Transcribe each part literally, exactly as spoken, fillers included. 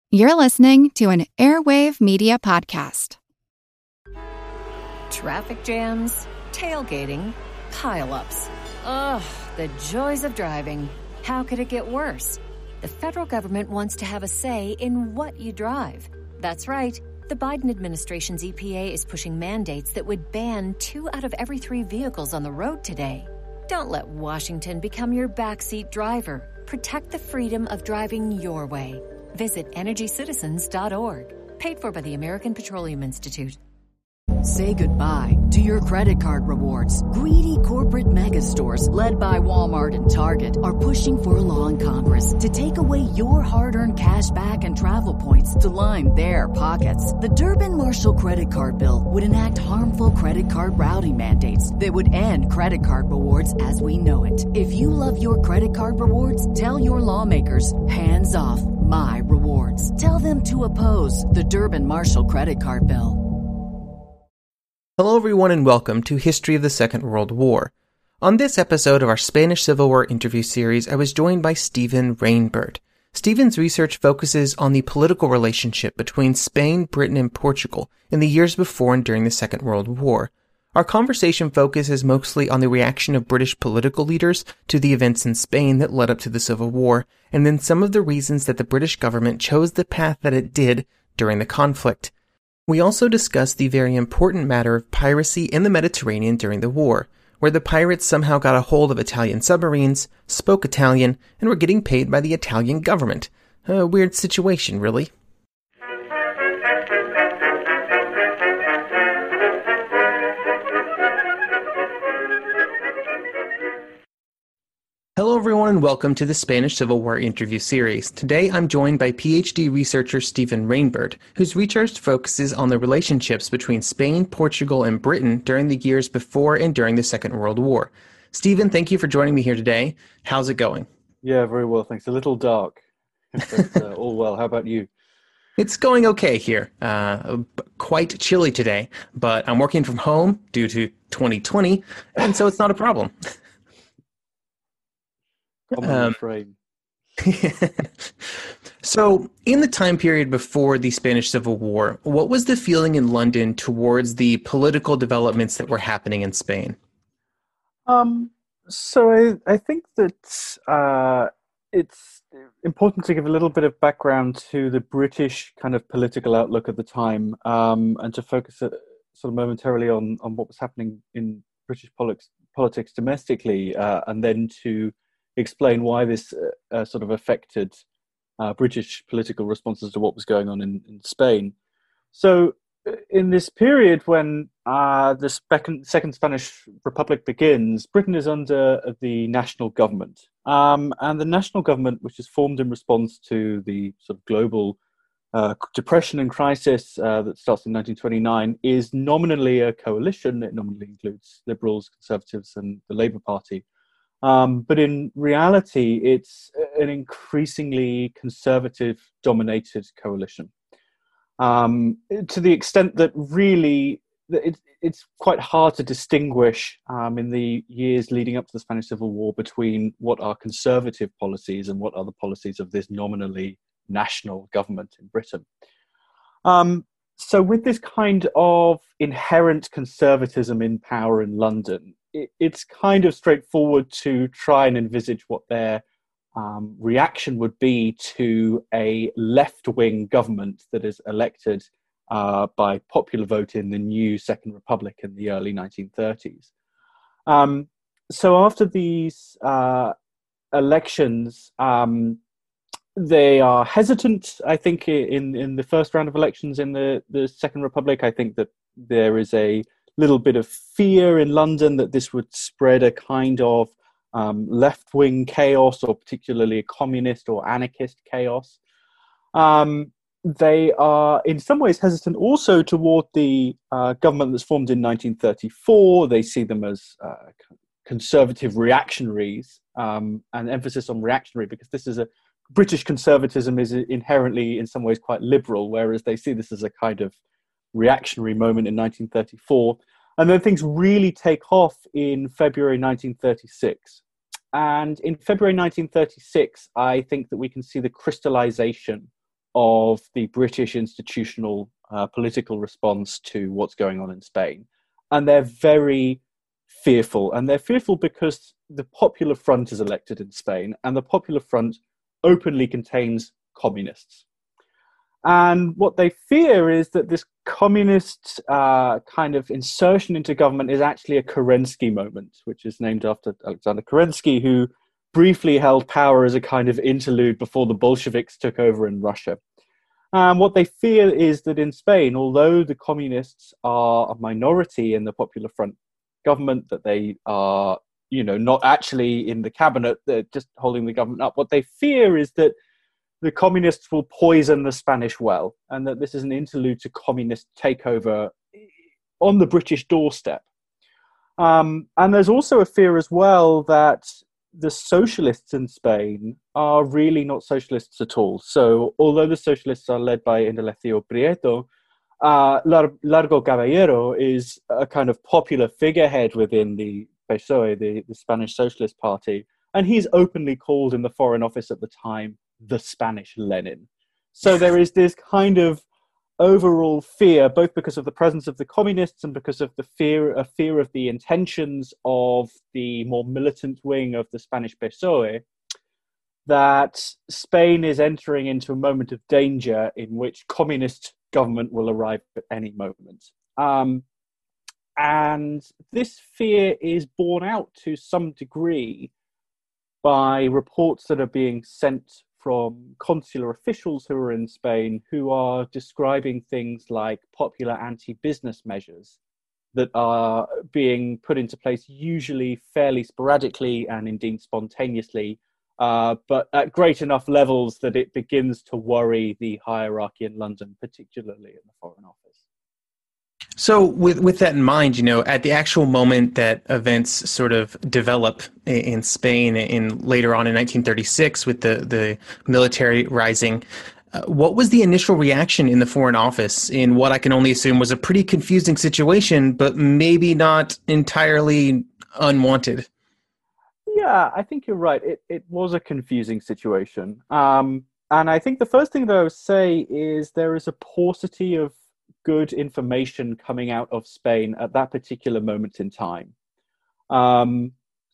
You're listening to an Airwave Media Podcast. Traffic jams, tailgating, pile-ups. Ugh, the joys of driving. How could it get worse? The federal government wants to have a say in what you drive. That's right. The Biden administration's E P A is pushing mandates that would ban two out of every three vehicles on the road today. Don't let Washington become your backseat driver. Protect the freedom of driving your way. Visit energy citizens dot org. Paid for by the American Petroleum Institute. Say goodbye to your credit card rewards. Greedy corporate mega stores, led by Walmart and Target, are pushing for a law in Congress to take away your hard-earned cash back and travel points to line their pockets. The Durbin-Marshall credit card bill would enact harmful credit card routing mandates that would end credit card rewards as we know it. If you love your credit card rewards, tell your lawmakers, hands off my rewards. Tell them to oppose the Durbin-Marshall credit card bill. Hello everyone and welcome to History of the Second World War. On this episode of our Spanish Civil War interview series, I was joined by Stephen Rainbird. Stephen's research focuses on the political relationship between Spain, Britain, and Portugal in the years before and during the Second World War. Our conversation focuses mostly on the reaction of British political leaders to the events in Spain that led up to the Civil War, and then some of the reasons that the British government chose the path that it did during the conflict. We also discussed the very important matter of piracy in the Mediterranean during the war, where the pirates somehow got a hold of Italian submarines, spoke Italian, and were getting paid by the Italian government. A weird situation, really. Hello everyone and welcome to the Spanish Civil War interview series. Today I'm joined by PhD researcher Stephen Rainbird, whose research focuses on the relationships between Spain, Portugal, and Britain during the years before and during the Second World War. Stephen, thank you for joining me here today. How's it going? Yeah, very well, thanks. A little dark, but uh, all well. How about you? It's going okay here. Uh, quite chilly today, but I'm working from home due to twenty twenty, and so it's not a problem. Um, so, in the time period before the Spanish Civil War, what was the feeling in London towards the political developments that were happening in Spain? Um, so, I, I think that uh, it's important to give a little bit of background to the British kind of political outlook at the time, um, and to focus uh, sort of momentarily on, on what was happening in British politics, politics domestically, uh, and then to explain why this uh, uh, sort of affected uh, British political responses to what was going on in, in Spain. So in this period when uh, the Second, Second Spanish Republic begins, Britain is under the national government. Um, and the national government, which is formed in response to the sort of global uh, depression and crisis uh, that starts in nineteen twenty-nine, is nominally a coalition. It nominally includes Liberals, Conservatives, and the Labour Party. Um, but in reality, it's an increasingly conservative-dominated coalition, um, to the extent that really it, it's quite hard to distinguish um, in the years leading up to the Spanish Civil War between what are conservative policies and what are the policies of this nominally national government in Britain. Um, so with this kind of inherent conservatism in power in London, it's kind of straightforward to try and envisage what their um, reaction would be to a left-wing government that is elected uh, by popular vote in the new Second Republic in the early nineteen thirties. Um, so after these uh, elections, um, they are hesitant, I think, in, in the first round of elections in the, the Second Republic. I think that there is a little bit of fear in London that this would spread a kind of um, left-wing chaos, or particularly a communist or anarchist chaos. Um, they are in some ways hesitant also toward the uh, government that's formed in nineteen thirty-four. They see them as uh, conservative reactionaries, um, and emphasis on reactionary because this is a British conservatism is inherently in some ways quite liberal, whereas they see this as a kind of reactionary moment in nineteen thirty-four. And then things really take off in February nineteen thirty-six. And in February nineteen thirty-six, I think that we can see the crystallization of the British institutional uh, political response to what's going on in Spain. And they're very fearful. And they're fearful because the Popular Front is elected in Spain, and the Popular Front openly contains communists. And what they fear is that this communist uh, kind of insertion into government is actually a Kerensky moment, which is named after Alexander Kerensky, who briefly held power as a kind of interlude before the Bolsheviks took over in Russia. And what they fear is that in Spain, although the communists are a minority in the Popular Front government, that they are, you know, not actually in the cabinet, they're just holding the government up. What they fear is that the communists will poison the Spanish well, and that this is an interlude to communist takeover on the British doorstep. Um, and there's also a fear as well that the socialists in Spain are really not socialists at all. So although the socialists are led by Indalecio Prieto, uh, Lar- Largo Caballero is a kind of popular figurehead within the P S O E, the, the Spanish Socialist Party, and he's openly called in the Foreign Office at the time the Spanish Lenin. So there is this kind of overall fear, both because of the presence of the communists and because of the fear, a fear of the intentions of the more militant wing of the Spanish P S O E, that Spain is entering into a moment of danger in which communist government will arrive at any moment. Um, and this fear is borne out to some degree by reports that are being sent from consular officials who are in Spain, who are describing things like popular anti-business measures that are being put into place, usually fairly sporadically and indeed spontaneously, uh, but at great enough levels that it begins to worry the hierarchy in London, particularly in the Foreign Office. So with with that in mind, you know, at the actual moment that events sort of develop in Spain in later on in nineteen thirty-six with the, the military rising, uh, what was the initial reaction in the Foreign Office in what I can only assume was a pretty confusing situation, but maybe not entirely unwanted? Yeah, I think you're right. It it was a confusing situation. Um, and I think the first thing that I would say is there is a paucity of good information coming out of Spain at that particular moment in time. Um,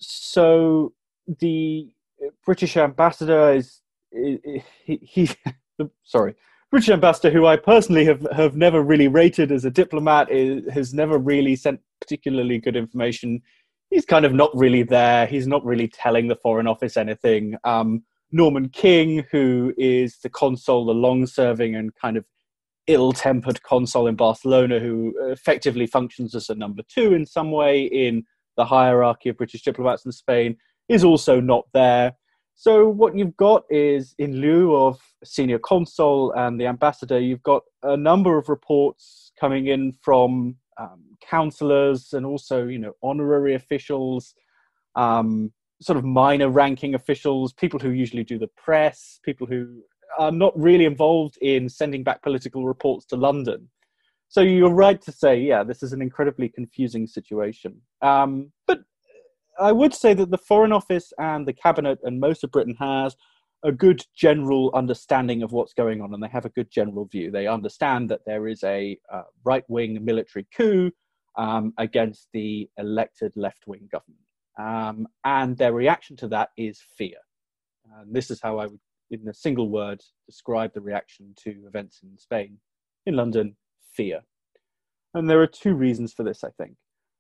so the British ambassador is, he, he sorry, British ambassador, who I personally have, have never really rated as a diplomat, is, has never really sent particularly good information. He's kind of not really there. He's not really telling the Foreign Office anything. Um, Norman King, who is the consul, the long-serving and kind of ill-tempered consul in Barcelona, who effectively functions as a number two in some way in the hierarchy of British diplomats in Spain, is also not there. So what you've got is, in lieu of a senior consul and the ambassador, you've got a number of reports coming in from um, councillors and also, you know, honorary officials, um, sort of minor ranking officials, people who usually do the press, people who are not really involved in sending back political reports to London. So you're right to say, yeah, this is an incredibly confusing situation. Um, but I would say that the Foreign Office and the Cabinet and most of Britain has a good general understanding of what's going on, and they have a good general view. They understand that there is a uh, right-wing military coup um, against the elected left-wing government. Um, and their reaction to that is fear. And this is how I would, in a single word, describe the reaction to events in Spain, in London: fear. And there are two reasons for this, I think.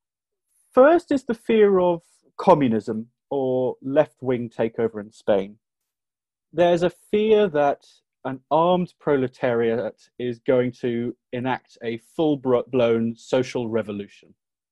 First is the fear of communism or left-wing takeover in Spain. There's a fear that an armed proletariat is going to enact a full-blown social revolution.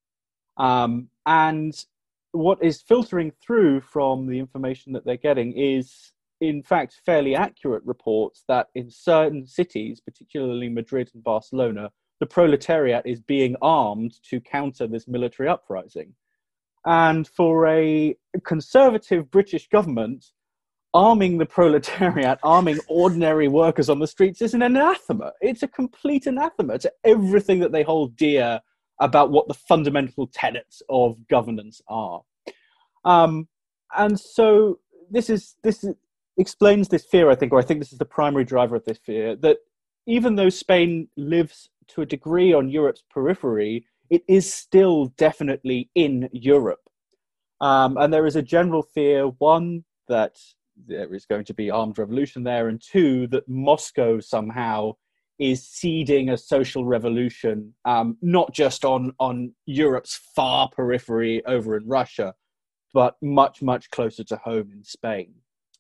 Um, and what is filtering through from the information that they're getting is, in fact, fairly accurate reports that in certain cities, particularly Madrid and Barcelona, the proletariat is being armed to counter this military uprising. And for a conservative British government, arming the proletariat, arming ordinary workers on the streets is an anathema. It's a complete anathema to everything that they hold dear about what the fundamental tenets of governance are. Um, and so this is, this is, explains this fear, I think, or I think this is the primary driver of this fear, that even though Spain lives to a degree on Europe's periphery, it is still definitely in Europe. Um, and there is a general fear, one, that there is going to be armed revolution there, and two, that Moscow somehow is seeding a social revolution, um, not just on, on Europe's far periphery over in Russia, but much, much closer to home in Spain.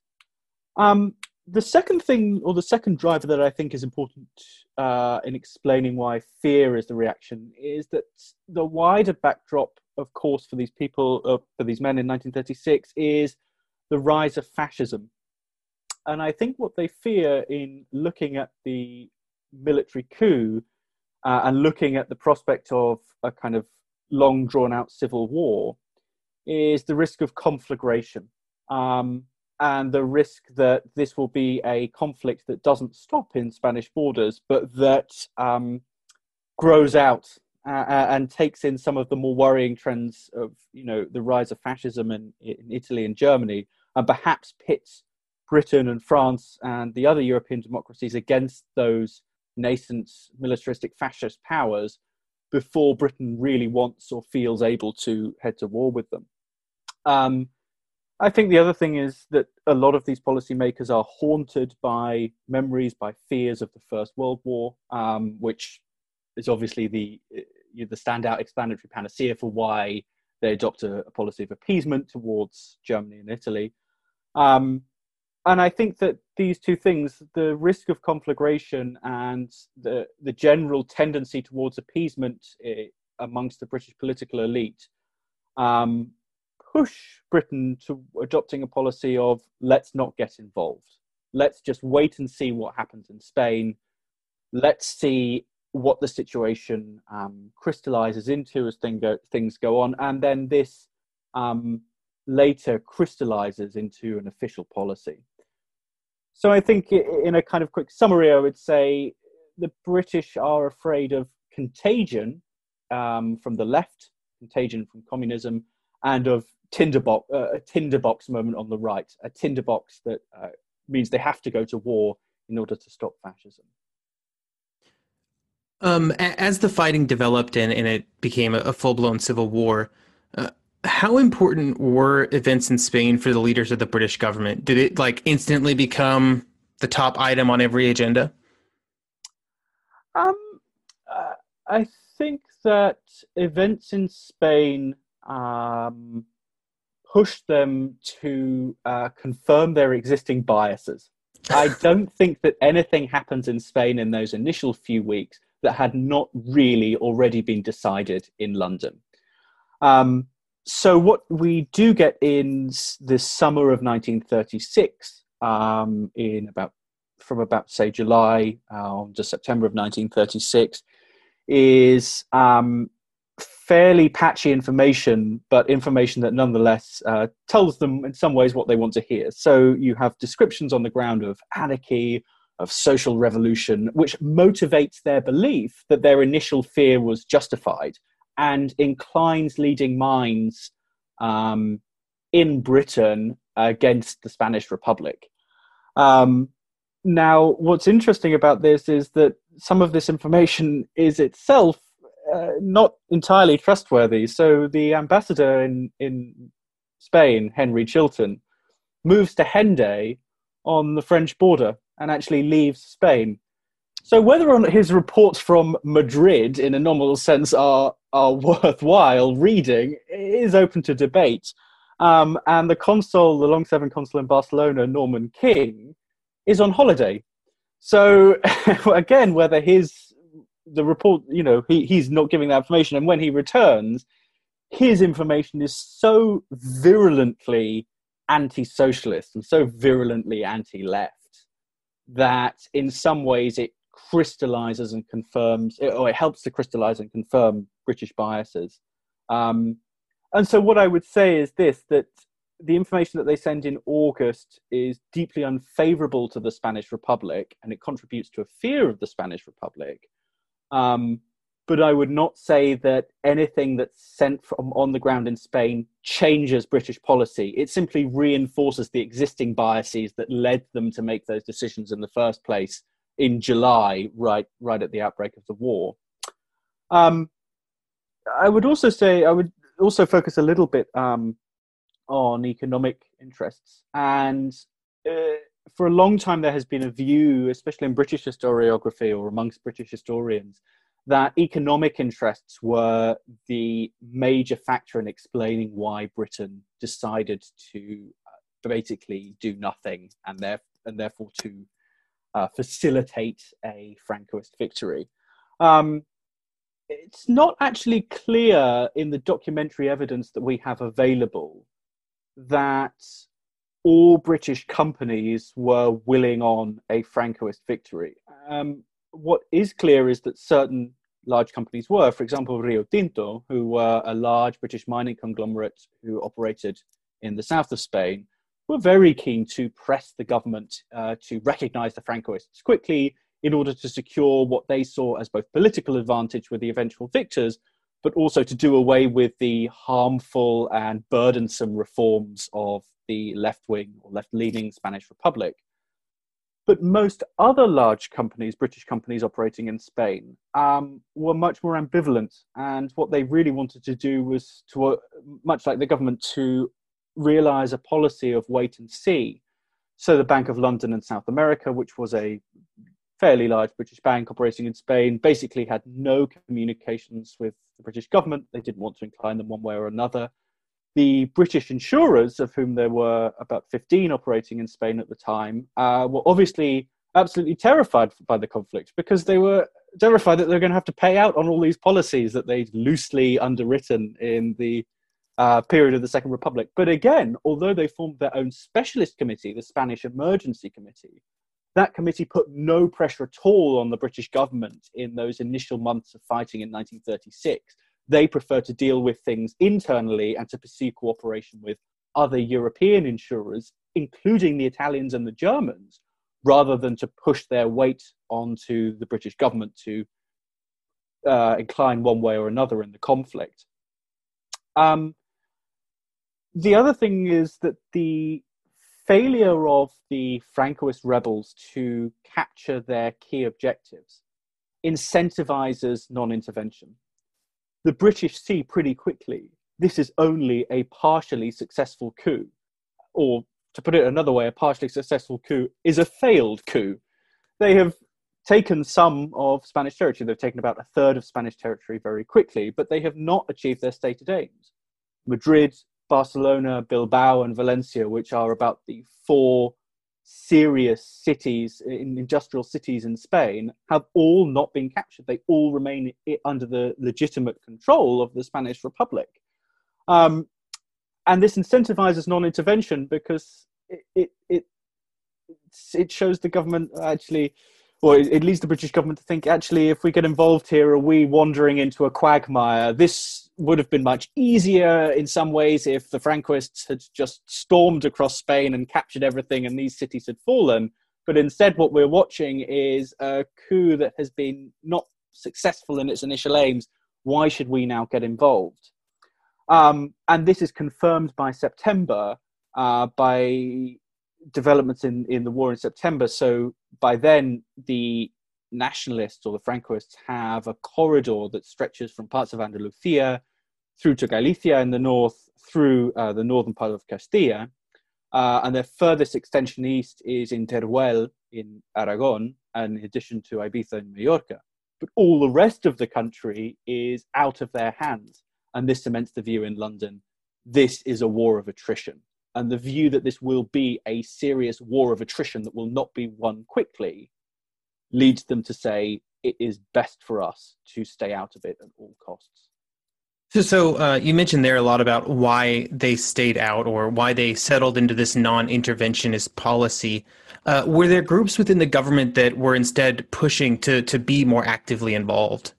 Um, the second thing, or the second driver that I think is important uh, in explaining why fear is the reaction, is that the wider backdrop, of course, for these people, uh, for these men in nineteen thirty-six, is the rise of fascism. And I think what they fear in looking at the military coup uh, and looking at the prospect of a kind of long drawn out civil war is the risk of conflagration. Um, and the risk that this will be a conflict that doesn't stop in Spanish borders, but that um, grows out uh, and takes in some of the more worrying trends of, you know, the rise of fascism in, in Italy and Germany, and perhaps pits Britain and France and the other European democracies against those nascent militaristic fascist powers before Britain really wants or feels able to head to war with them. Um, I think the other thing is that a lot of these policymakers are haunted by memories, by fears of the First World War, um, which is obviously the the standout explanatory panacea for why they adopt a, a policy of appeasement towards Germany and Italy. Um, and I think that these two things, the risk of conflagration and the, the general tendency towards appeasement uh, amongst the British political elite, um, push Britain to adopting a policy of let's not get involved. Let's just wait and see what happens in Spain. Let's see what the situation um, crystallizes into as thing go, things go on. And then this um, later crystallizes into an official policy. So I think in a kind of quick summary, I would say the British are afraid of contagion um, from the left, contagion from communism, and of tinderbox, uh, a tinderbox moment on the right, a tinderbox that uh, means they have to go to war in order to stop fascism. Um, as the fighting developed and, and it became a, a full-blown civil war, uh, how important were events in Spain for the leaders of the British government? Did it like instantly become the top item on every agenda? Um, uh, I think that events in Spain um, pushed them to uh, confirm their existing biases. I don't think that anything happens in Spain in those initial few weeks that had not really already been decided in London. Um, so what we do get in the summer of nineteen thirty-six, um, in about from about say July uh, to September of nineteen thirty-six, is um, fairly patchy information, but information that nonetheless uh, tells them in some ways what they want to hear. So you have descriptions on the ground of anarchy, of social revolution, which motivates their belief that their initial fear was justified and inclines leading minds um, in Britain against the Spanish Republic. Um, now, what's interesting about this is that some of this information is itself uh, not entirely trustworthy. So the ambassador in, in Spain, Henry Chilton, moves to Hendaye on the French border and actually leaves Spain. So whether or not his reports from Madrid, in a nominal sense, are, are worthwhile reading is open to debate. Um, and the consul, the long-serving consul in Barcelona, Norman King, is on holiday. So again, whether his the report, you know, he, he's not giving that information, and when he returns, his information is so virulently anti-socialist and so virulently anti-left that in some ways it crystallizes and confirms, or it helps to crystallize and confirm British biases. Um, and so what I would say is this, that the information that they send in August is deeply unfavorable to the Spanish Republic, and it contributes to a fear of the Spanish Republic. Um, but I would not say that anything that's sent from on the ground in Spain changes British policy. It simply reinforces the existing biases that led them to make those decisions in the first place in July, right, right at the outbreak of the war. Um, I would also say, I would also focus a little bit um, on economic interests. And uh, for a long time, there has been a view, especially in British historiography or amongst British historians, that economic interests were the major factor in explaining why Britain decided to uh, basically do nothing and, there, and therefore to uh, facilitate a Francoist victory. Um, it's not actually clear in the documentary evidence that we have available that all British companies were willing on a Francoist victory. Um, what is clear is that certain large companies were, for example, Rio Tinto, who were a large British mining conglomerate who operated in the south of Spain, were very keen to press the government uh, to recognize the Francoists quickly in order to secure what they saw as both political advantage with the eventual victors, but also to do away with the harmful and burdensome reforms of the left-wing or left-leaning Spanish Republic. But most other large companies, British companies operating in Spain, um, were much more ambivalent. And what they really wanted to do was, to, uh, much like the government, to realize a policy of wait and see. So the Bank of London and South America, which was a fairly large British bank operating in Spain, basically had no communications with the British government. They didn't want to incline them one way or another. The British insurers, of whom there were about fifteen operating in Spain at the time, uh, were obviously absolutely terrified by the conflict because they were terrified that they're going to have to pay out on all these policies that they'd loosely underwritten in the uh, period of the Second Republic. But again, although they formed their own specialist committee, the Spanish Emergency Committee, that committee put no pressure at all on the British government in those initial months of fighting in nineteen thirty-six. They preferred to deal with things internally and to pursue cooperation with other European insurers, including the Italians and the Germans, rather than to push their weight onto the British government to uh, incline one way or another in the conflict. Um, the other thing is that the failure of the Francoist rebels to capture their key objectives incentivizes non-intervention. The British see pretty quickly this is only a partially successful coup, or to put it another way, a partially successful coup is a failed coup. They have taken some of Spanish territory. They've taken about a third of Spanish territory very quickly, but they have not achieved their stated aims. Madrid, Barcelona, Bilbao, and Valencia, which are about the four serious cities, in industrial cities in Spain, have all not been captured. They all remain under the legitimate control of the Spanish Republic. Um, and this incentivizes non-intervention because it, it, it, it shows the government actually, or it leads the British government to think, actually, if we get involved here, are we wandering into a quagmire? This would have been much easier in some ways if the Francoists had just stormed across Spain and captured everything and these cities had fallen. But instead, what we're watching is a coup that has been not successful in its initial aims. Why should we now get involved? Um, and this is confirmed by September, uh, by developments in, in the war in September. So by then, the nationalists or the Francoists have a corridor that stretches from parts of Andalusia through to Galicia in the north, through uh, the northern part of Castilla. Uh, and their furthest extension east is in Teruel in Aragon, and in addition to Ibiza and Mallorca. But all the rest of the country is out of their hands. And this cements the view in London, this is a war of attrition. And the view that this will be a serious war of attrition that will not be won quickly leads them to say it is best for us to stay out of it at all costs. So, so uh, you mentioned there a lot about why they stayed out or why they settled into this non-interventionist policy. Uh, were there groups within the government that were instead pushing to, to be more actively involved?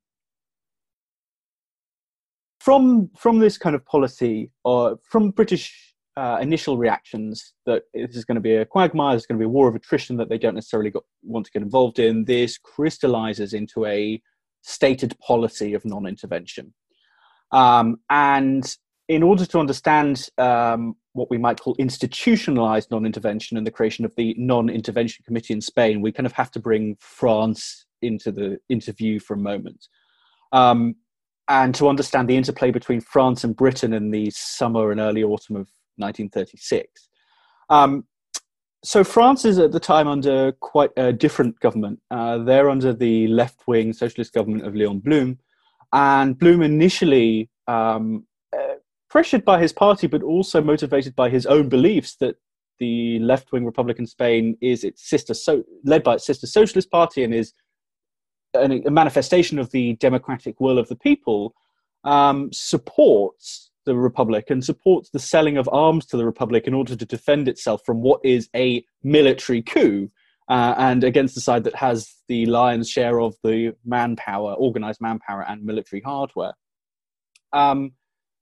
From, from this kind of policy, or from British Uh, initial reactions that this is going to be a quagmire, there's going to be a war of attrition that they don't necessarily got, want to get involved in, this crystallizes into a stated policy of non-intervention. Um, and in order to understand um, what we might call institutionalized non-intervention and the creation of the Non-Intervention Committee in Spain, we kind of have to bring France into the interview for a moment. Um, and to understand the interplay between France and Britain in the summer and early autumn of nineteen thirty-six. Um, so France is at the time under quite a different government. Uh, they're under the left-wing socialist government of Léon Blum. And Blum initially, um, uh, pressured by his party, but also motivated by his own beliefs that the left-wing Republican Spain is its sister, so led by its sister socialist party and is a manifestation of the democratic will of the people, um, supports the Republic and supports the selling of arms to the Republic in order to defend itself from what is a military coup, uh, and against the side that has the lion's share of the manpower, organized manpower and military hardware. Um,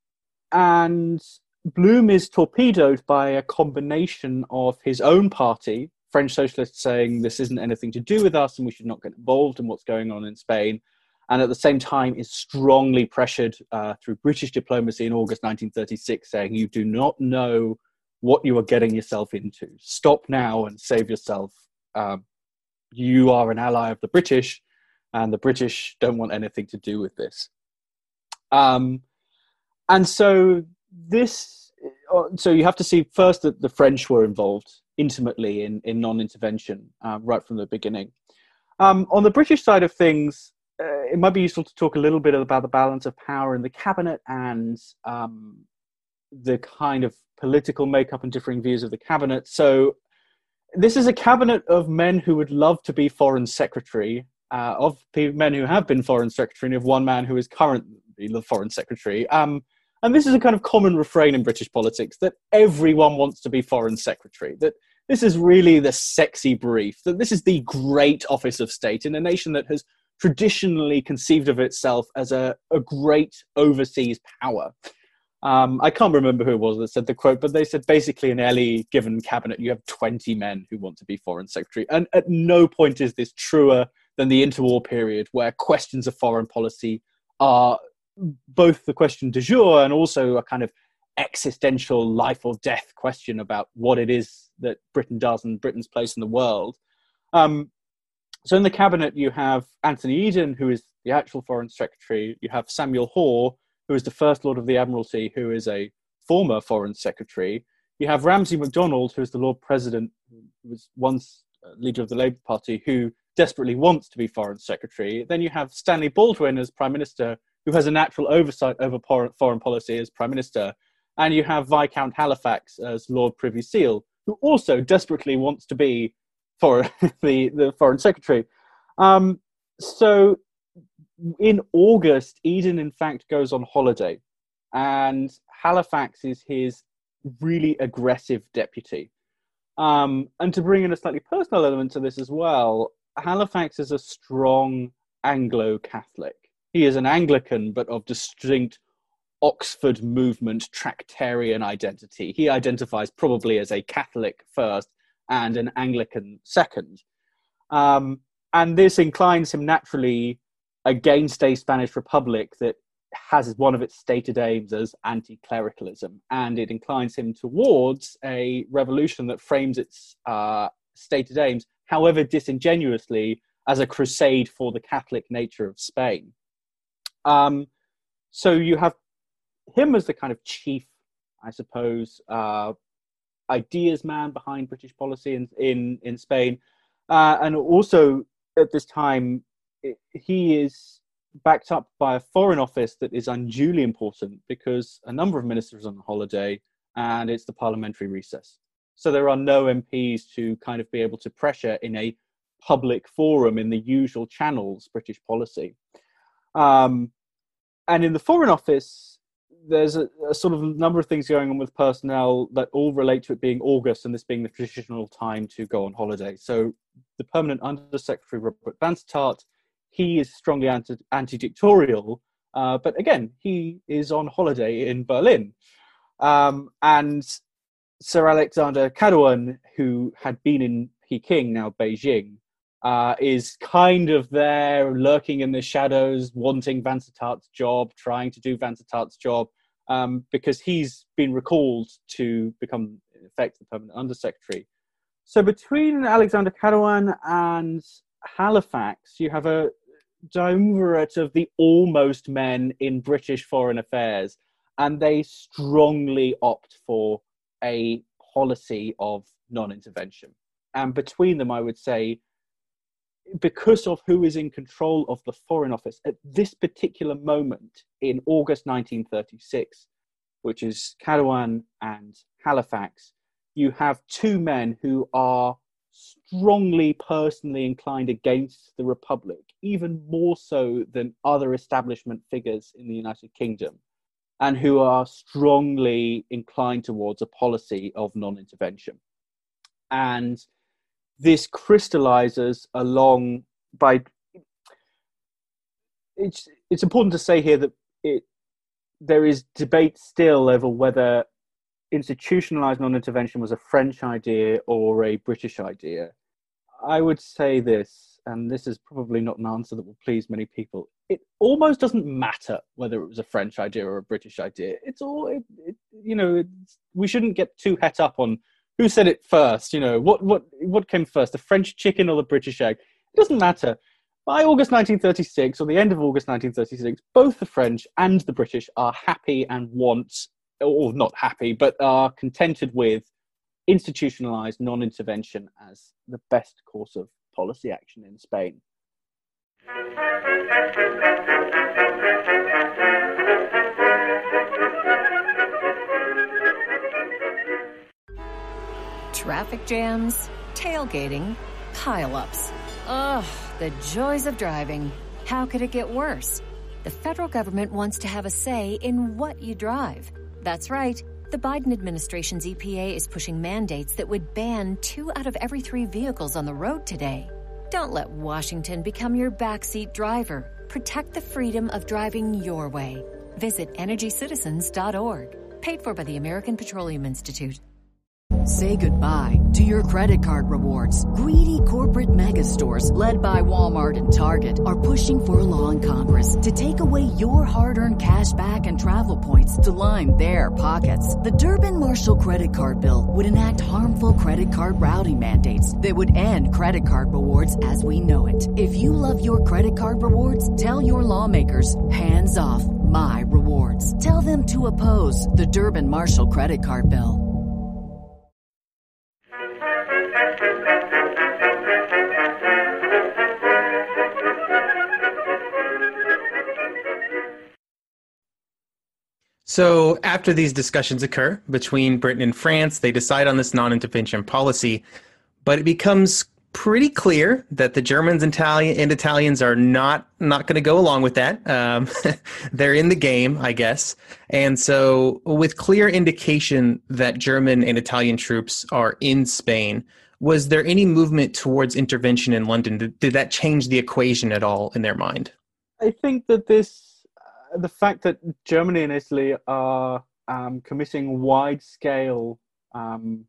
and Blum is torpedoed by a combination of his own party, French socialists saying this isn't anything to do with us and we should not get involved in what's going on in Spain, and at the same time is strongly pressured uh, through British diplomacy in August nineteen thirty-six, saying you do not know what you are getting yourself into. Stop now and save yourself. Um, you are an ally of the British, and the British don't want anything to do with this. Um, and so this, so you have to see first that the French were involved intimately in, in non-intervention uh, right from the beginning. Um, on the British side of things, uh, it might be useful to talk a little bit about the balance of power in the cabinet and um, the kind of political makeup and differing views of the cabinet. So this is a cabinet of men who would love to be foreign secretary, uh, of men who have been foreign secretary, and of one man who is currently the foreign secretary. Um, and this is a kind of common refrain in British politics, that everyone wants to be foreign secretary, that this is really the sexy brief, that this is the great office of state in a nation that has traditionally conceived of itself as a, a great overseas power. Um, I can't remember who it was that said the quote, but they said basically in any given cabinet, you have twenty men who want to be foreign secretary. And at no point is this truer than the interwar period, where questions of foreign policy are both the question du jour and also a kind of existential life or death question about what it is that Britain does and Britain's place in the world. Um, so in the cabinet, you have Anthony Eden, who is the actual foreign secretary. You have Samuel Hoare, who is the First Lord of the Admiralty, who is a former foreign secretary. You have Ramsay MacDonald, who is the Lord President, who was once leader of the Labour Party, who desperately wants to be foreign secretary. Then you have Stanley Baldwin as prime minister, who has a natural oversight over foreign policy as prime minister. And you have Viscount Halifax as Lord Privy Seal, who also desperately wants to be for the, the foreign secretary. Um, so in August, Eden, in fact, goes on holiday. And Halifax is his really aggressive deputy. Um, and to bring in a slightly personal element to this as well, Halifax is a strong Anglo-Catholic. He is an Anglican, but of distinct Oxford movement Tractarian identity. He identifies probably as a Catholic first and an Anglican second. Um, and this inclines him naturally against a Spanish Republic that has one of its stated aims as anti-clericalism. And it inclines him towards a revolution that frames its uh, stated aims, however disingenuously, as a crusade for the Catholic nature of Spain. Um, so you have him as the kind of chief, I suppose, uh, ideas man behind British policy in in, in Spain. Uh, and also at this time, it, he is backed up by a foreign office that is unduly important because a number of ministers are on holiday and it's the parliamentary recess. So there are no M Ps to kind of be able to pressure in a public forum in the usual channels British policy. Um, and in the Foreign Office, there's a, a sort of number of things going on with personnel that all relate to it being August and this being the traditional time to go on holiday. So the permanent Undersecretary, Robert Vansittart, he is strongly anti- anti-dictatorial, uh, but again, he is on holiday in Berlin. Um, and Sir Alexander Cadouin, who had been in Peking, now Beijing, uh, is kind of there, lurking in the shadows, wanting Vansittart's job, trying to do Vansittart's job, um, because he's been recalled to become, in effect, the permanent undersecretary. So between Alexander Cadouin and Halifax, you have a triumvirate of the almost men in British foreign affairs, and they strongly opt for a policy of non-intervention. And between them, I would say, because of who is in control of the Foreign Office at this particular moment in August nineteen thirty-six, which is Cadouin and Halifax, you have two men who are strongly personally inclined against the Republic, even more so than other establishment figures in the United Kingdom, and who are strongly inclined towards a policy of non-intervention. And this crystallizes along by... It's, it's important to say here that it, there is debate still over whether institutionalized non-intervention was a French idea or a British idea. I would say this, and this is probably not an answer that will please many people. It almost doesn't matter whether it was a French idea or a British idea. It's all, it, it, you know, it's, we shouldn't get too het up on who said it first. You know, what what what came first, the French chicken or the British egg? It doesn't matter. By August nineteen thirty-six, or the end of August nineteen thirty-six, both the French and the British are happy and want, or not happy, but are contented with institutionalized non-intervention as the best course of policy action in Spain. Traffic jams, tailgating, pile-ups. Ugh, the joys of driving. How could it get worse? The federal government wants to have a say in what you drive. That's right. The Biden administration's E P A is pushing mandates that would ban two out of every three vehicles on the road today. Don't let Washington become your backseat driver. Protect the freedom of driving your way. Visit energy citizens dot org. Paid for by the American Petroleum Institute. Say goodbye to your credit card rewards. Greedy corporate mega stores, led by Walmart and Target, are pushing for a law in Congress to take away your hard-earned cash back and travel points to line their pockets. The Durbin-Marshall credit card bill would enact harmful credit card routing mandates that would end credit card rewards as we know it. If you love your credit card rewards, tell your lawmakers, hands off my rewards. Tell them to oppose the Durbin-Marshall credit card bill. So after these discussions occur between Britain and France, they decide on this non-intervention policy, but it becomes pretty clear that the Germans and, Italian, and Italians are not, not going to go along with that. Um, they're in the game, I guess. And so with clear indication that German and Italian troops are in Spain, was there any movement towards intervention in London? Did, did that change the equation at all in their mind? I think that this the fact that Germany and Italy are um, committing wide-scale um,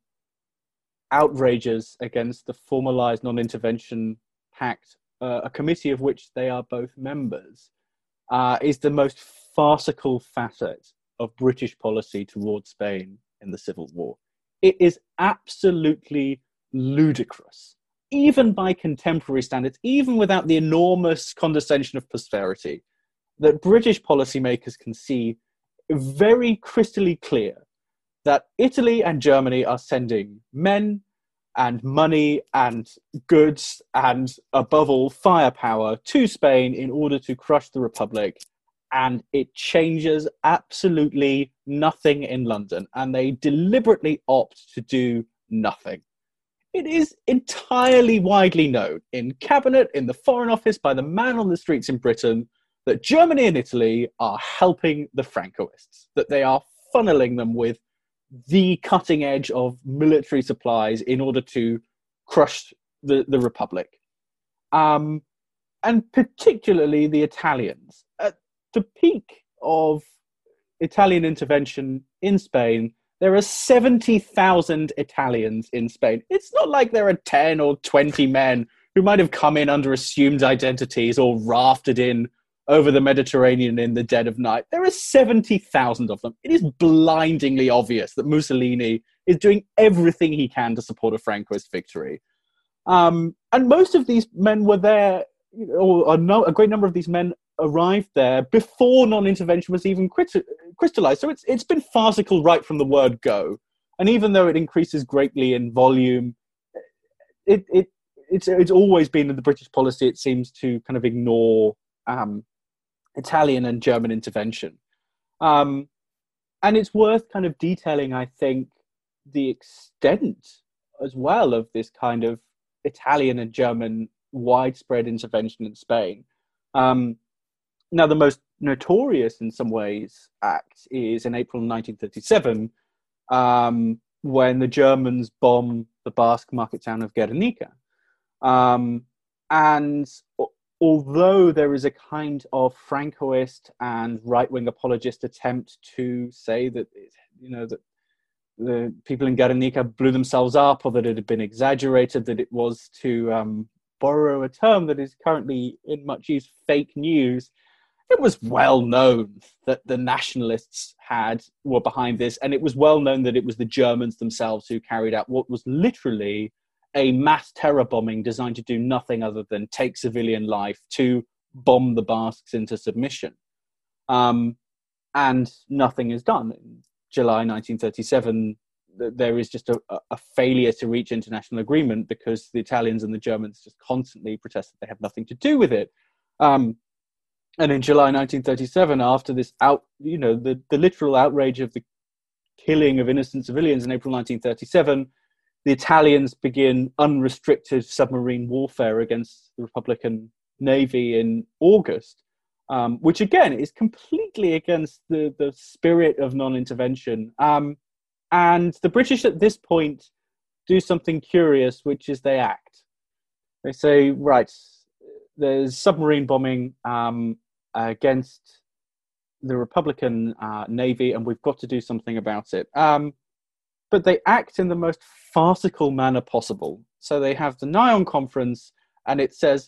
outrages against the formalized non-intervention pact, uh, a committee of which they are both members, uh, is the most farcical facet of British policy towards Spain in the Civil War. It is absolutely ludicrous, even by contemporary standards, even without the enormous condescension of posterity, that British policymakers can see very crystally clear that Italy and Germany are sending men and money and goods and, above all, firepower to Spain in order to crush the Republic, and it changes absolutely nothing in London, and they deliberately opt to do nothing. It is entirely widely known in cabinet, in the Foreign Office, by the man on the streets in Britain, that Germany and Italy are helping the Francoists, that they are funneling them with the cutting edge of military supplies in order to crush the, the Republic. Um, and particularly the Italians. At the peak of Italian intervention in Spain, there are seventy thousand Italians in Spain. It's not like there are ten or twenty men who might have come in under assumed identities or rafted in over the Mediterranean in the dead of night. There are seventy thousand of them. It is blindingly obvious that Mussolini is doing everything he can to support a Francoist victory. Um, and most of these men were there, you know, or a, no, a great number of these men arrived there before non-intervention was even crystallized. So it's it's been farcical right from the word go. And even though it increases greatly in volume, it it it's it's always been in the British policy, it seems, to kind of ignore um, Italian and German intervention. Um, and it's worth kind of detailing, I think, the extent as well of this kind of Italian and German widespread intervention in Spain. Um, now, the most notorious in some ways act is in April nineteen thirty-seven, um, when the Germans bomb the Basque market town of Guernica. Um, and although there is a kind of Francoist and right-wing apologist attempt to say that, you know, that the people in Guernica blew themselves up, or that it had been exaggerated, that it was, to um, borrow a term that is currently in much use, fake news, it was well known that the nationalists had were behind this, and it was well known that it was the Germans themselves who carried out what was literally a mass terror bombing designed to do nothing other than take civilian life, to bomb the Basques into submission. Um, and nothing is done. In July nineteen thirty-seven, there is just a, a failure to reach international agreement because the Italians and the Germans just constantly protest that they have nothing to do with it. Um, and in July nineteen thirty-seven, after this out, you know, the, the literal outrage of the killing of innocent civilians in April nineteen thirty-seven, the Italians begin unrestricted submarine warfare against the Republican Navy in August, um, which again is completely against the, the spirit of non-intervention. Um, and the British at this point do something curious, which is they act. They say, right, there's submarine bombing um, against the Republican uh, Navy, and we've got to do something about it. Um, but they act in the most farcical manner possible. So they have the Nyon Conference, and it says,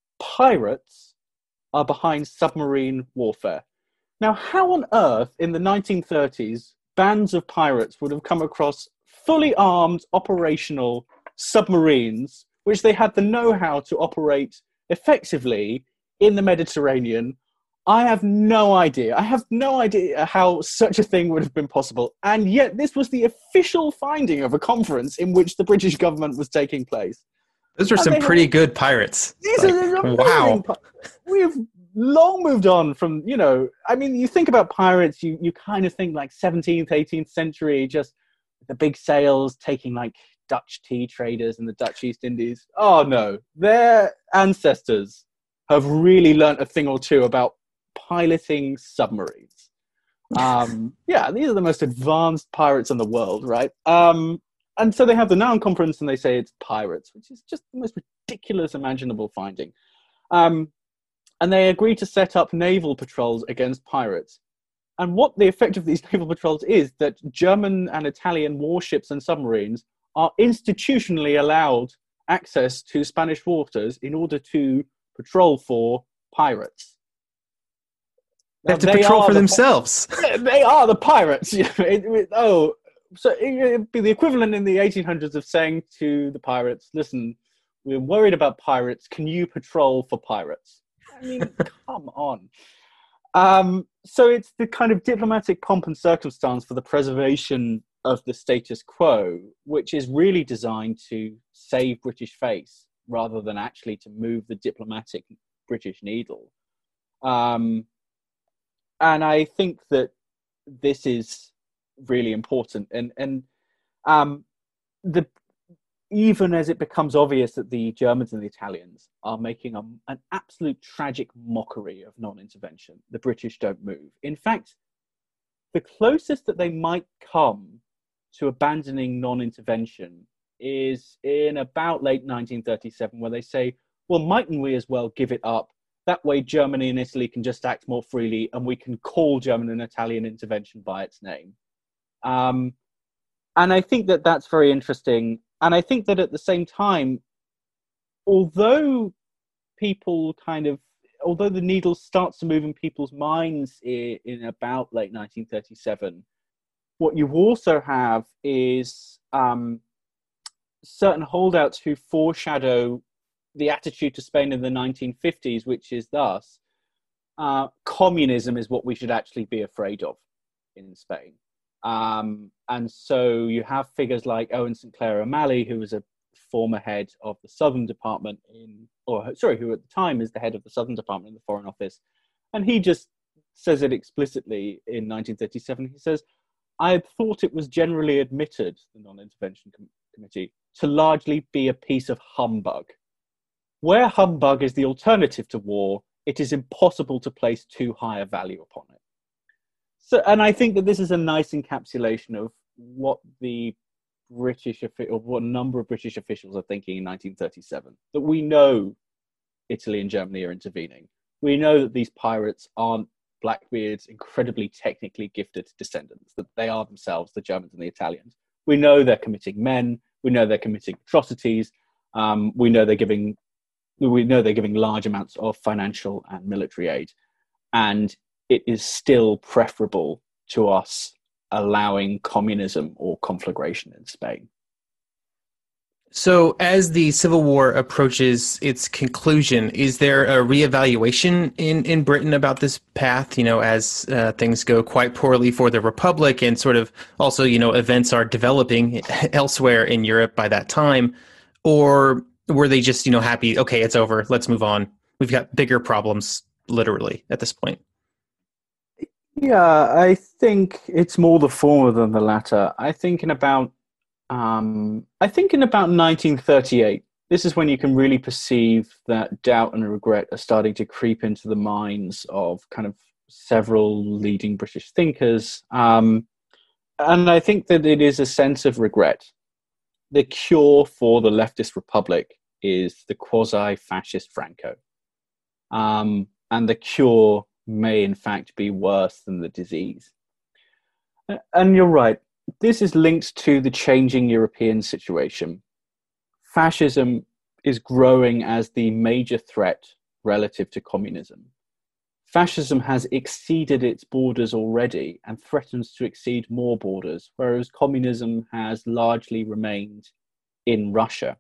pirates are behind submarine warfare. Now, how on earth in the nineteen thirties bands of pirates would have come across fully armed, operational submarines, which they had the know-how to operate effectively in the Mediterranean? I have no idea. I have no idea how such a thing would have been possible. And yet this was the official finding of a conference in which the British government was taking place. Those were And some pretty have, good pirates. These like, are amazing. Wow. We've long moved on from, you know, I mean, you think about pirates, you, you kind of think like seventeenth, eighteenth century, just the big sails taking like Dutch tea traders in the Dutch East Indies. Oh no, their ancestors have really learnt a thing or two about piloting submarines. Um, yeah, these are the most advanced pirates in the world, right? Um, and so they have the Nyon Conference and they say it's pirates, which is just the most ridiculous imaginable finding. Um, and they agree to set up naval patrols against pirates. And what the effect of these naval patrols is that German and Italian warships and submarines are institutionally allowed access to Spanish waters in order to patrol for pirates. They have to they patrol for the, themselves. They are the pirates. it, it, oh, so it would be the equivalent in the eighteen hundreds of saying to the pirates, listen, we're worried about pirates. Can you patrol for pirates? I mean, come on. Um, so it's the kind of diplomatic pomp and circumstance for the preservation of the status quo, which is really designed to save British face rather than actually to move the diplomatic British needle. Um, and I think that this is really important. And, and um, the even as it becomes obvious that the Germans and the Italians are making a, an absolute tragic mockery of non-intervention, the British don't move. In fact, the closest that they might come to abandoning non-intervention is in about late nineteen thirty-seven, where they say, well, mightn't we as well give it up? That way Germany and Italy can just act more freely and we can call German and Italian intervention by its name. Um, and I think that that's very interesting. And I think that at the same time, although people kind of, although the needle starts to move in people's minds in, in about late nineteen thirty-seven, what you also have is um, certain holdouts who foreshadow the attitude to Spain in the nineteen fifties, which is thus, uh, communism is what we should actually be afraid of in Spain. Um, and so you have figures like Owen Saint Clair O'Malley, who was a former head of the Southern Department in, or sorry, who at the time is the head of the Southern Department in the Foreign Office. And he just says it explicitly in nineteen thirty-seven. He says, I had thought it was generally admitted, the Non-Intervention Com- Committee, to largely be a piece of humbug. Where humbug is the alternative to war, it is impossible to place too high a value upon it. So, and I think that this is a nice encapsulation of what the British, or what a number of British officials are thinking in nineteen thirty-seven, that we know Italy and Germany are intervening. We know that these pirates aren't Blackbeard's incredibly technically gifted descendants, that they are themselves the Germans and the Italians. We know they're committing men. We know they're committing atrocities. Um, we know they're giving, we know they're giving large amounts of financial and military aid, and it is still preferable to us allowing communism or conflagration in Spain. So as the Civil War approaches its conclusion, is there a reevaluation in, in Britain about this path, you know, as uh, things go quite poorly for the Republic, and sort of also, you know, events are developing elsewhere in Europe by that time? Or were they just, you know, happy, okay, it's over, let's move on. We've got bigger problems, literally, at this point? Yeah, I think it's more the former than the latter. I think in about Um, I think in about nineteen thirty-eight, this is when you can really perceive that doubt and regret are starting to creep into the minds of kind of several leading British thinkers. Um, and I think that it is a sense of regret. The cure for the leftist republic is the quasi-fascist Franco. Um, and the cure may in fact be worse than the disease. And you're right. This is linked to the changing European situation. Fascism is growing as the major threat relative to communism. Fascism has exceeded its borders already and threatens to exceed more borders, whereas communism has largely remained in Russia.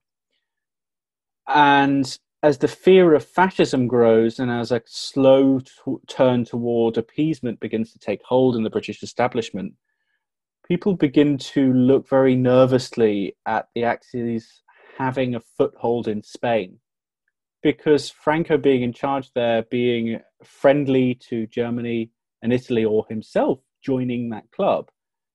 And as the fear of fascism grows and as a slow t- turn toward appeasement begins to take hold in the British establishment, people begin to look very nervously at the Axis having a foothold in Spain, because Franco being in charge there, being friendly to Germany and Italy, or himself joining that club,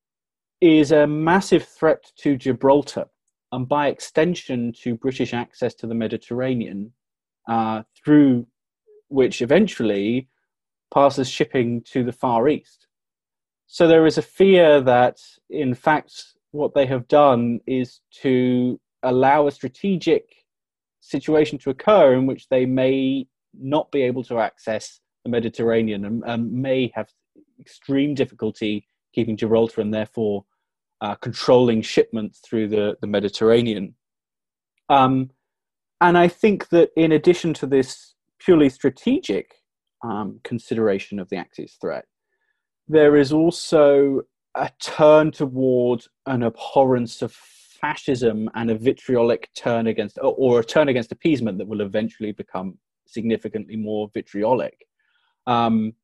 is a massive threat to Gibraltar, and by extension to British access to the Mediterranean, uh, through which eventually passes shipping to the Far East. So there is a fear that, in fact, what they have done is to allow a strategic situation to occur in which they may not be able to access the Mediterranean and, and may have extreme difficulty keeping Gibraltar and therefore uh, controlling shipments through the, the Mediterranean. Um, and I think that in addition to this purely strategic um, consideration of the Axis threat, there is also a turn toward an abhorrence of fascism and a vitriolic turn against, or, or a turn against appeasement that will eventually become significantly more vitriolic. Um,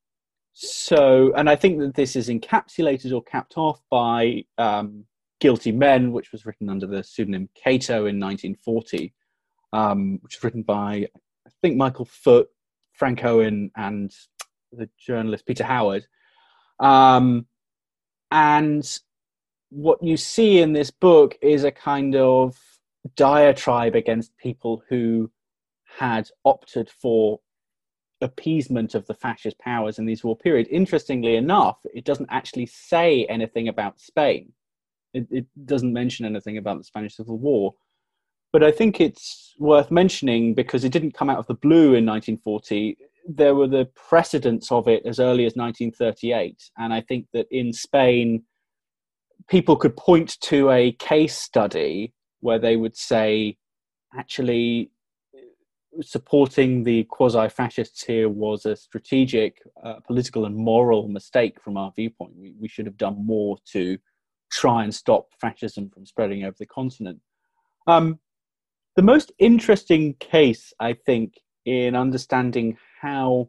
so, and I think that this is encapsulated or capped off by um, Guilty Men, which was written under the pseudonym Cato in nineteen forty, um, which was written by, I think, Michael Foot, Frank Owen, and the journalist Peter Howard. Um, and what you see in this book is a kind of diatribe against people who had opted for appeasement of the fascist powers in these war period. Interestingly enough, it doesn't actually say anything about Spain. It, it doesn't mention anything about the Spanish Civil War. But I think it's worth mentioning because it didn't come out of the blue in nineteen forty. There were the precedents of it as early as nineteen thirty-eight. And I think that in Spain, people could point to a case study where they would say, actually, supporting the quasi-fascists here was a strategic, uh, political and moral mistake from our viewpoint. We, we should have done more to try and stop fascism from spreading over the continent. Um, the most interesting case, I think, in understanding how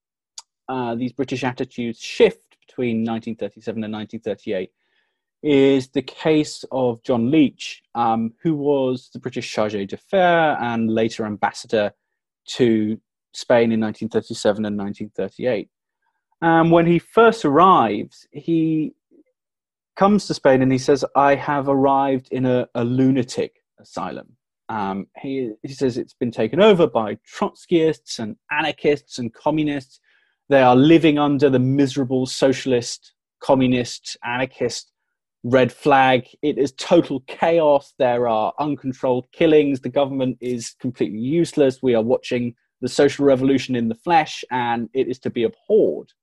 uh, these British attitudes shift between nineteen thirty-seven and nineteen thirty-eight is the case of John Leach, um, who was the British chargé d'affaires and later ambassador to Spain in nineteen thirty-seven and nineteen thirty-eight. And um, when he first arrives, he comes to Spain and he says, I have arrived in a, a lunatic asylum. Um, he, he says it's been taken over by Trotskyists and anarchists and communists. They are living under the miserable socialist, communist, anarchist red flag. It is total chaos. There are uncontrolled killings. The government is completely useless. We are watching the social revolution in the flesh, and it is to be abhorred.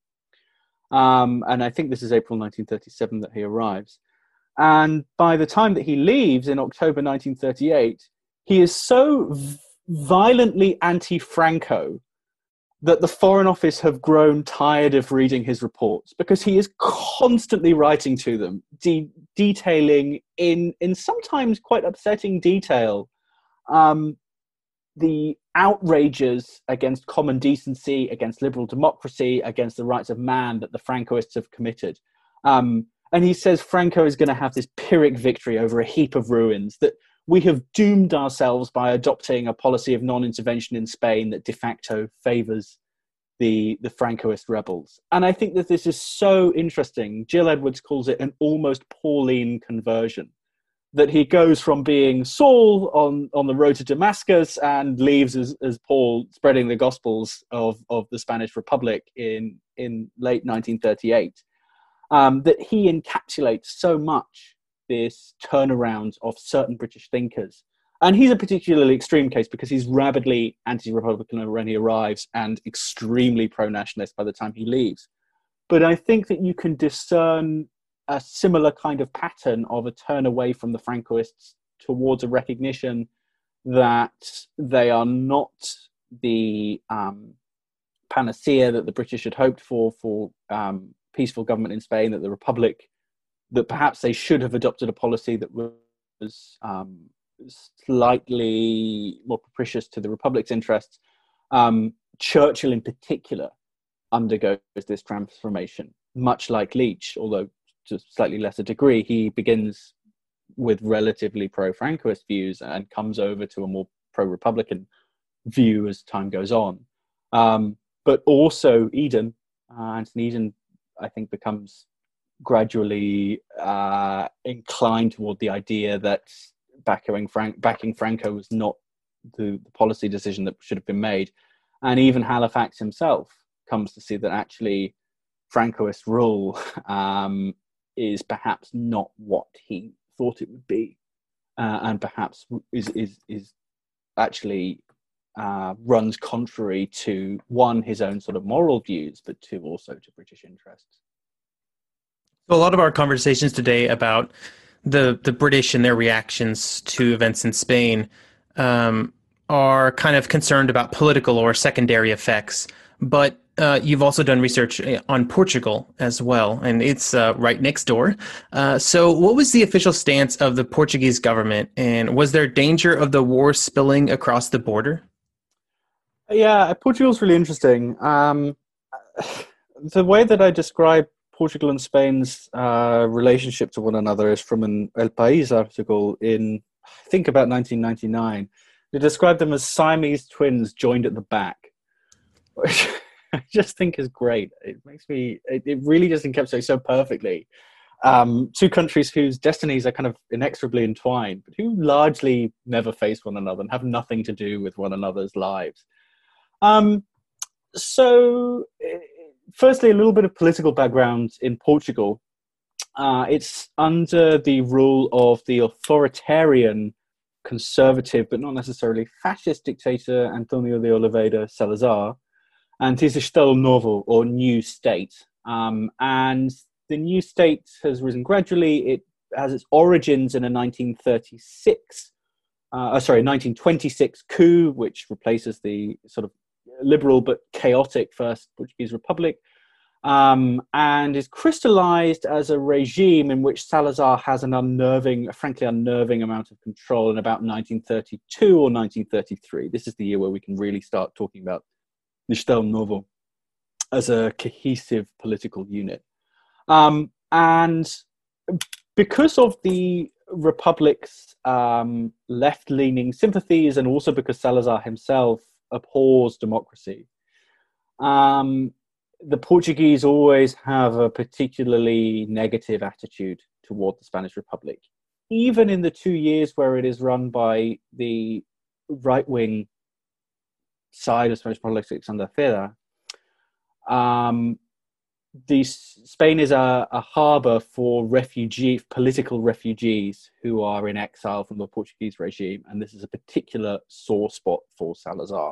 Um, and I think this is April nineteen thirty-seven that he arrives. And by the time that he leaves in October nineteen thirty-eight, he is so v- violently anti-Franco that the Foreign Office have grown tired of reading his reports, because he is constantly writing to them, de- detailing in, in sometimes quite upsetting detail um, the outrages against common decency, against liberal democracy, against the rights of man that the Francoists have committed. Um, and he says Franco is going to have this Pyrrhic victory over a heap of ruins, that we have doomed ourselves by adopting a policy of non-intervention in Spain that de facto favors the, the Francoist rebels. And I think that this is so interesting. Jill Edwards calls it an almost Pauline conversion, that he goes from being Saul on, on the road to Damascus and leaves as, as Paul spreading the gospels of, of the Spanish Republic in, in late nineteen thirty-eight. Um, that he encapsulates so much this turnaround of certain British thinkers. And he's a particularly extreme case because he's rabidly anti-Republican when he arrives and extremely pro-nationalist by the time he leaves. But I think that you can discern a similar kind of pattern of a turn away from the Francoists towards a recognition that they are not the um, panacea that the British had hoped for, for um, peaceful government in Spain, that the Republic, that perhaps they should have adopted a policy that was um, slightly more propitious to the Republic's interests. Um, Churchill in particular undergoes this transformation, much like Leach, although to a slightly lesser degree. He begins with relatively pro-Francoist views and comes over to a more pro-Republican view as time goes on. Um, but also Eden, uh, Anthony Eden, I think, becomes gradually uh, inclined toward the idea that backing, Frank, backing Franco was not the, the policy decision that should have been made. And even Halifax himself comes to see that actually Francoist rule um, is perhaps not what he thought it would be, uh, and perhaps is is is actually uh, runs contrary to, one, his own sort of moral views, but two, also to British interests. So a lot of our conversations today about the the British and their reactions to events in Spain um, are kind of concerned about political or secondary effects, but Uh, you've also done research on Portugal as well, and it's uh, right next door. Uh, so what was the official stance of the Portuguese government, and was there danger of the war spilling across the border? Yeah, Portugal's really interesting. Um, the way that I describe Portugal and Spain's uh, relationship to one another is from an El País article in, I think, about nineteen ninety-nine. They described them as Siamese twins joined at the back, which I just think is great. It makes me, it, it really just encapsulates so perfectly um, two countries whose destinies are kind of inexorably entwined, but who largely never face one another and have nothing to do with one another's lives. Um, so, firstly, a little bit of political background in Portugal. Uh, it's under the rule of the authoritarian, conservative, but not necessarily fascist dictator António de Oliveira Salazar. And it is Estado Novo, or New State. Um, and the New State has risen gradually. It has its origins in a nineteen thirty-six uh, sorry, nineteen twenty-six coup, which replaces the sort of liberal but chaotic First Portuguese Republic, um, and is crystallized as a regime in which Salazar has an unnerving, a frankly unnerving amount of control in about nineteen thirty-two or nineteen thirty-three. This is the year where we can really start talking about Estado Novo as a cohesive political unit. Um, and because of the Republic's um, left-leaning sympathies, and also because Salazar himself abhors democracy, um, the Portuguese always have a particularly negative attitude toward the Spanish Republic. Even in the two years where it is run by the right-wing side of Spanish politics under Fera, um, the, Spain is a, a harbour for refugee, political refugees who are in exile from the Portuguese regime, and this is a particular sore spot for Salazar,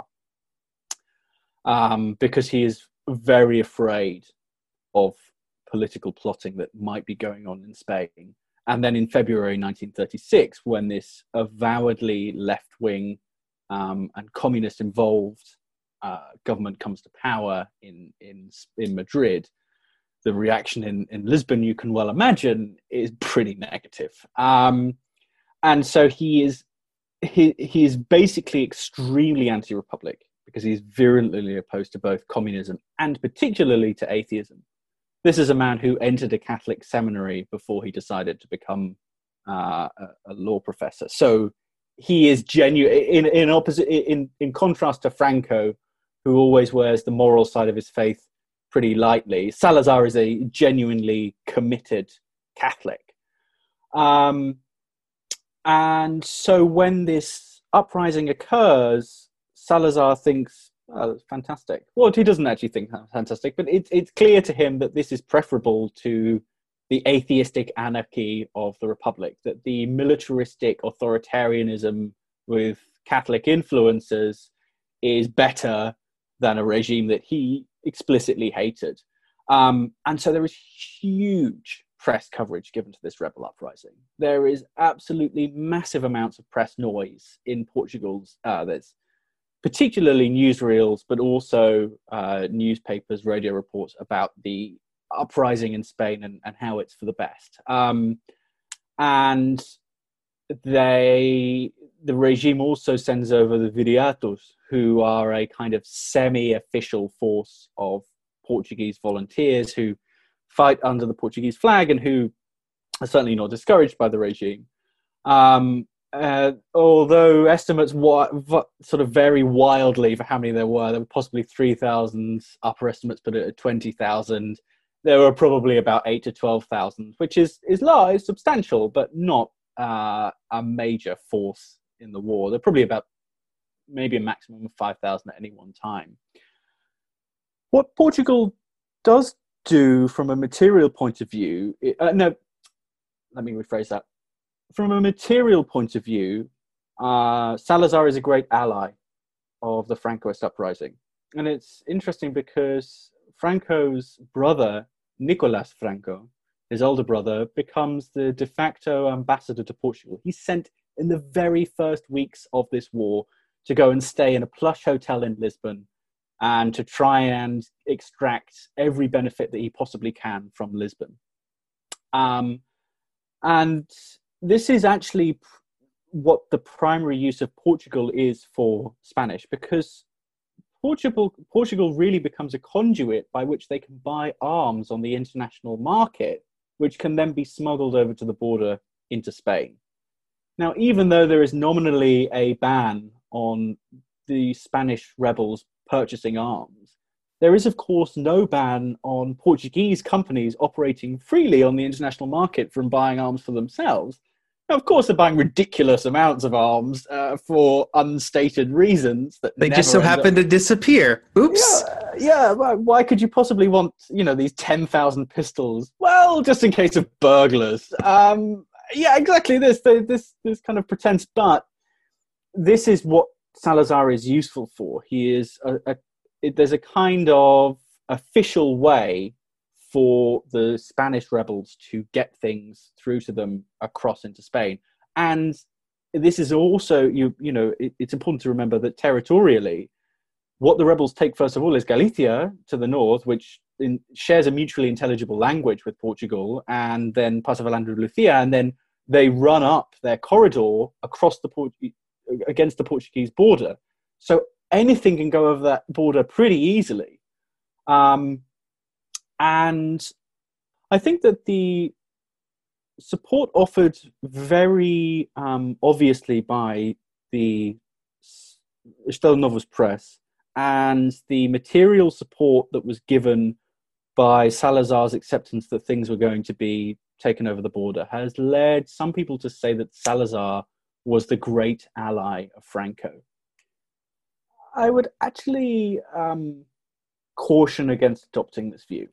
um, because he is very afraid of political plotting that might be going on in Spain. And then in February nineteen thirty-six, when this avowedly left-wing um, and communist-involved uh, government comes to power in, in, in Madrid, the reaction in, in Lisbon, you can well imagine, is pretty negative. Um, and so he is he, he is basically extremely anti-republic because he's virulently opposed to both communism and particularly to atheism. This is a man who entered a Catholic seminary before he decided to become uh, a, a law professor. So he is genuine in in opposite in in contrast to Franco, who always wears the moral side of his faith pretty lightly. Salazar is a genuinely committed Catholic. Um, and so when this uprising occurs, Salazar thinks, oh, that's fantastic. Well, he doesn't actually think that's fantastic, but it's it's clear to him that this is preferable to the atheistic anarchy of the Republic, that the militaristic authoritarianism with Catholic influences is better than a regime that he explicitly hated. Um, and so there is huge press coverage given to this rebel uprising. There is absolutely massive amounts of press noise in Portugal's, uh, there's particularly newsreels, but also uh, newspapers, radio reports about the uprising in Spain and, and how it's for the best. Um, and they, the regime also sends over the Viriatos, who are a kind of semi-official force of Portuguese volunteers who fight under the Portuguese flag and who are certainly not discouraged by the regime. Um, uh, although estimates wa- v- sort of vary wildly for how many there were. There were possibly three thousand, upper estimates put it at twenty thousand. There were probably about eight to twelve thousand, which is, is large, substantial, but not uh, a major force in the war. They're probably about maybe a maximum of five thousand at any one time. What Portugal does do from a material point of view, uh, no, let me rephrase that. From a material point of view, uh, Salazar is a great ally of the Francoist uprising. And it's interesting because Franco's brother, Nicolas Franco, his older brother, becomes the de facto ambassador to Portugal. He's sent in the very first weeks of this war to go and stay in a plush hotel in Lisbon and to try and extract every benefit that he possibly can from Lisbon. Um, and this is actually what the primary use of Portugal is for Spanish, because Portugal, Portugal really becomes a conduit by which they can buy arms on the international market, which can then be smuggled over to the border into Spain. Now, even though there is nominally a ban on the Spanish rebels purchasing arms, there is, of course, no ban on Portuguese companies operating freely on the international market from buying arms for themselves. Now, of course, they're buying ridiculous amounts of arms uh, for unstated reasons. That they just so happen up... to disappear. Oops. Yeah, yeah. Why could you possibly want, you know, these ten thousand pistols? Well, just in case of burglars. Um, yeah, exactly. This, this, this kind of pretense. But this is what Salazar is useful for. He is a, a it, there's a kind of official way for the Spanish rebels to get things through to them across into Spain. And this is also, you you know, it, it's important to remember that territorially, what the rebels take first of all is Galicia to the north, which in, shares a mutually intelligible language with Portugal, and then Paso of Andalusia, and then they run up their corridor across the Port- against the Portuguese border. So anything can go over that border pretty easily. Um, and I think that the support offered very um, obviously by the Estado Novo's press and the material support that was given by Salazar's acceptance that things were going to be taken over the border has led some people to say that Salazar was the great ally of Franco. I would actually um, caution against adopting this view.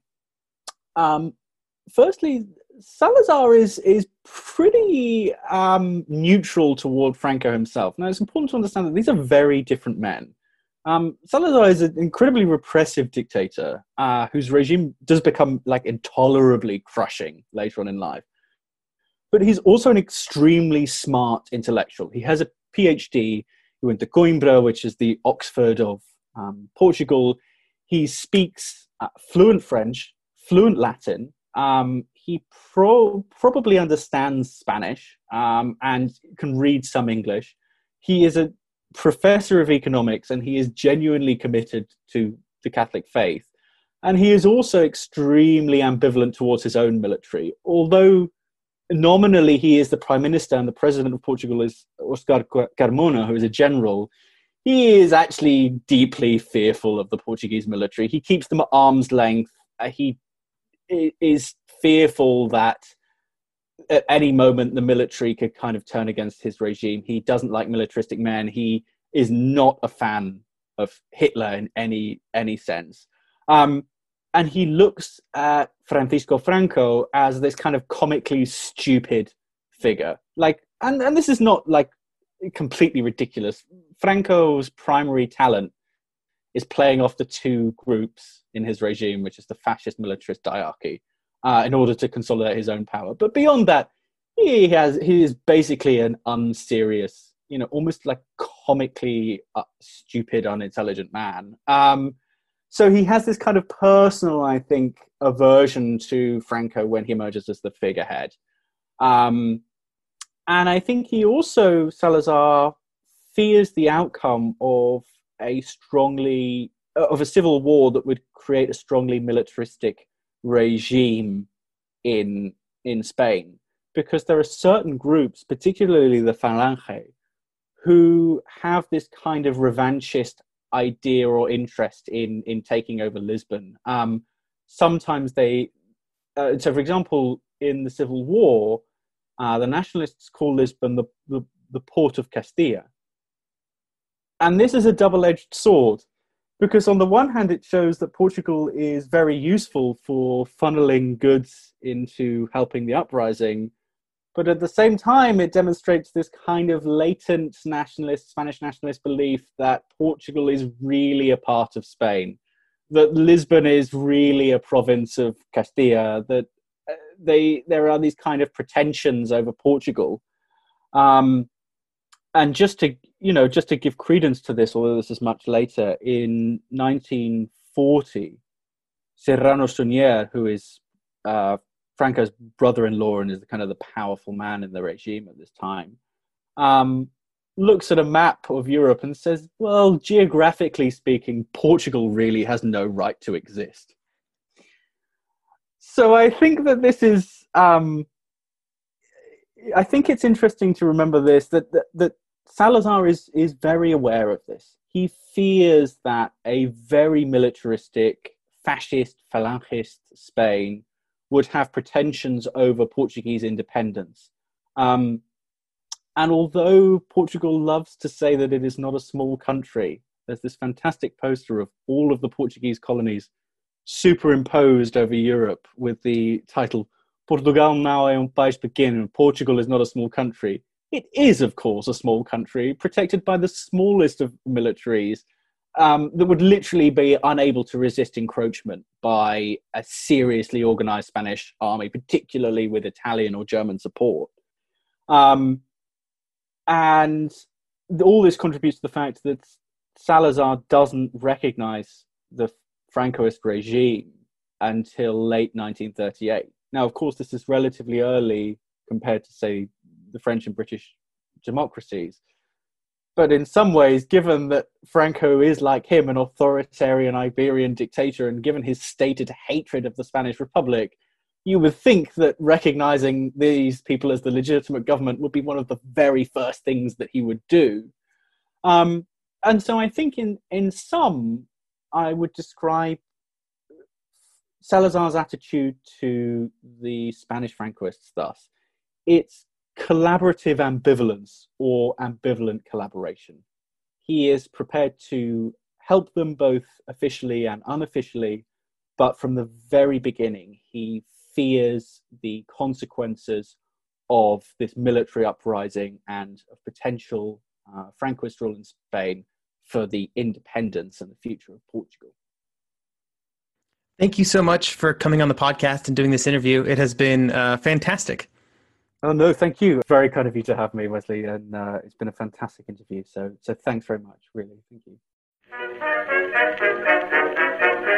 Um, firstly, Salazar is is pretty um, neutral toward Franco himself. Now, it's important to understand that these are very different men. Um, Salazar is an incredibly repressive dictator uh, whose regime does become like intolerably crushing later on in life. But he's also an extremely smart intellectual. He has a PhD. He went to Coimbra, which is the Oxford of um, Portugal. He speaks uh, fluent French, fluent Latin. Um, he pro- probably understands Spanish um, and can read some English. He is a professor of economics, and he is genuinely committed to the Catholic faith. And he is also extremely ambivalent towards his own military. Although nominally he is the prime minister and the president of Portugal is Oscar Carmona, who is a general, he is actually deeply fearful of the Portuguese military. He keeps them at arm's length. Uh, he is fearful that at any moment the military could kind of turn against his regime. He doesn't like militaristic men. He is not a fan of Hitler in any any sense. Um, and he looks at Francisco Franco as this kind of comically stupid figure. Like, and, and this is not like completely ridiculous. Franco's primary talent is playing off the two groups in his regime, which is the fascist militarist diarchy, uh, in order to consolidate his own power. But beyond that, he has he is basically an unserious, you know, almost like comically uh, stupid, unintelligent man. Um, so he has this kind of personal, I think, aversion to Franco when he emerges as the figurehead. Um, and I think he also, Salazar, fears the outcome of a strongly, of a civil war that would create a strongly militaristic regime in in Spain. Because there are certain groups, particularly the Falange, who have this kind of revanchist idea or interest in, in taking over Lisbon. Um, sometimes they, uh, so for example, in the Civil War, uh, the nationalists call Lisbon the, the, the port of Castilla. And this is a double-edged sword, because on the one hand, it shows that Portugal is very useful for funneling goods into helping the uprising. But at the same time, it demonstrates this kind of latent nationalist, Spanish nationalist belief that Portugal is really a part of Spain, that Lisbon is really a province of Castilla, that they there are these kind of pretensions over Portugal. Um, and just to, you know, just to give credence to this, although this is much later, in nineteen forty, Serrano Suñer, who is uh, Franco's brother-in-law and is the kind of the powerful man in the regime at this time, um, looks at a map of Europe and says, well, geographically speaking, Portugal really has no right to exist. So I think that this is, um, I think it's interesting to remember this, that, that, that Salazar is, is very aware of this. He fears that a very militaristic, fascist, falangist Spain would have pretensions over Portuguese independence. Um, and although Portugal loves to say that it is not a small country, there's this fantastic poster of all of the Portuguese colonies superimposed over Europe with the title, Portugal não é um país pequeno, Portugal is not a small country. It is, of course, a small country, protected by the smallest of militaries, Um, that would literally be unable to resist encroachment by a seriously organized Spanish army, particularly with Italian or German support. Um, and all this contributes to the fact that Salazar doesn't recognize the Francoist regime until late nineteen thirty-eight. Now, of course, this is relatively early compared to, say, the French and British democracies. But in some ways, given that Franco is, like him, an authoritarian Iberian dictator, and given his stated hatred of the Spanish Republic, you would think that recognizing these people as the legitimate government would be one of the very first things that he would do. Um, and so I think in, in some, I would describe Salazar's attitude to the Spanish Francoists thus. It's collaborative ambivalence or ambivalent collaboration. He is prepared to help them both officially and unofficially, but from the very beginning, he fears the consequences of this military uprising and of potential uh, Francoist rule in Spain for the independence and the future of Portugal. Thank you so much for coming on the podcast and doing this interview. It has been uh, fantastic. Oh, no, thank you. Very kind of you to have me, Wesley, and uh, it's been a fantastic interview. So, so thanks very much, really. Thank you.